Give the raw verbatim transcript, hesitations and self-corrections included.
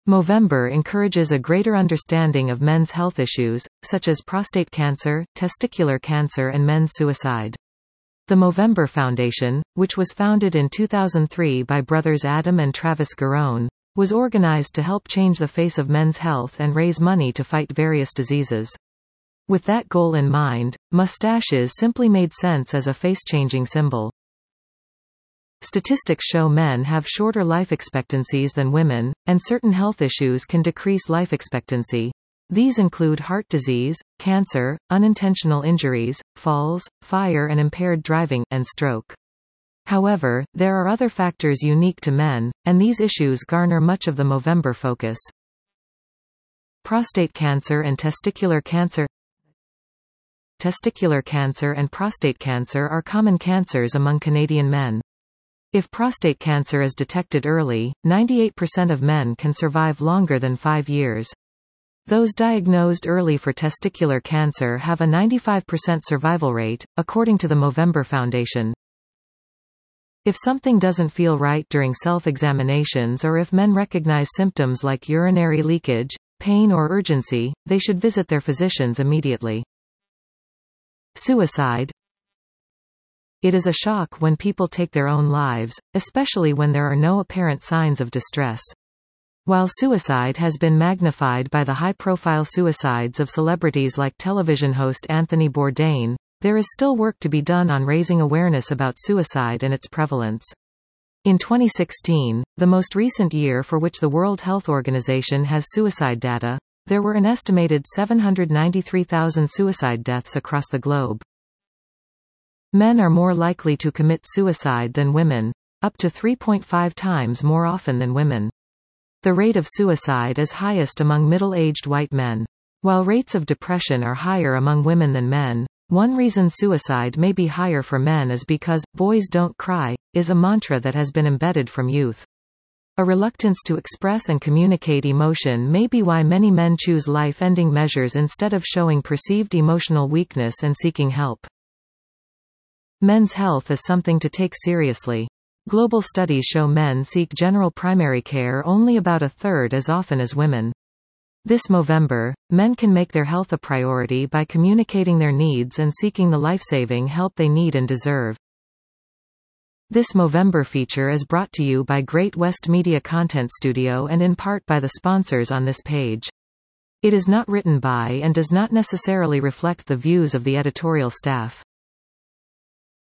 Movember encourages a greater understanding of men's health issues, such as prostate cancer, testicular cancer and men's suicide. The Movember Foundation, which was founded in two thousand three by brothers Adam and Travis Garone, was organized to help change the face of men's health and raise money to fight various diseases. With that goal in mind, mustaches simply made sense as a face-changing symbol. Statistics show men have shorter life expectancies than women, and certain health issues can decrease life expectancy. These include heart disease, cancer, unintentional injuries, falls, fire and impaired driving, and stroke. However, there are other factors unique to men, and these issues garner much of the Movember focus. Prostate cancer and testicular cancer. Testicular cancer and prostate cancer are common cancers among Canadian men. If prostate cancer is detected early, ninety-eight percent of men can survive longer than five years. Those diagnosed early for testicular cancer have a ninety-five percent survival rate, according to the Movember Foundation. If something doesn't feel right during self-examinations or if men recognize symptoms like urinary leakage, pain or urgency, they should visit their physicians immediately. Suicide. It is a shock when people take their own lives, especially when there are no apparent signs of distress. While suicide has been magnified by the high-profile suicides of celebrities like television host Anthony Bourdain, there is still work to be done on raising awareness about suicide and its prevalence. In twenty sixteen, the most recent year for which the World Health Organization has suicide data, there were an estimated seven hundred ninety-three thousand suicide deaths across the globe. Men are more likely to commit suicide than women, up to three point five times more often than women. The rate of suicide is highest among middle-aged white men. While rates of depression are higher among women than men, one reason suicide may be higher for men is because "boys don't cry" is a mantra that has been embedded from youth. A reluctance to express and communicate emotion may be why many men choose life-ending measures instead of showing perceived emotional weakness and seeking help. Men's health is something to take seriously. Global studies show men seek general primary care only about a third as often as women. This Movember, men can make their health a priority by communicating their needs and seeking the life-saving help they need and deserve. This Movember feature is brought to you by Great West Media Content Studio and in part by the sponsors on this page. It is not written by and does not necessarily reflect the views of the editorial staff.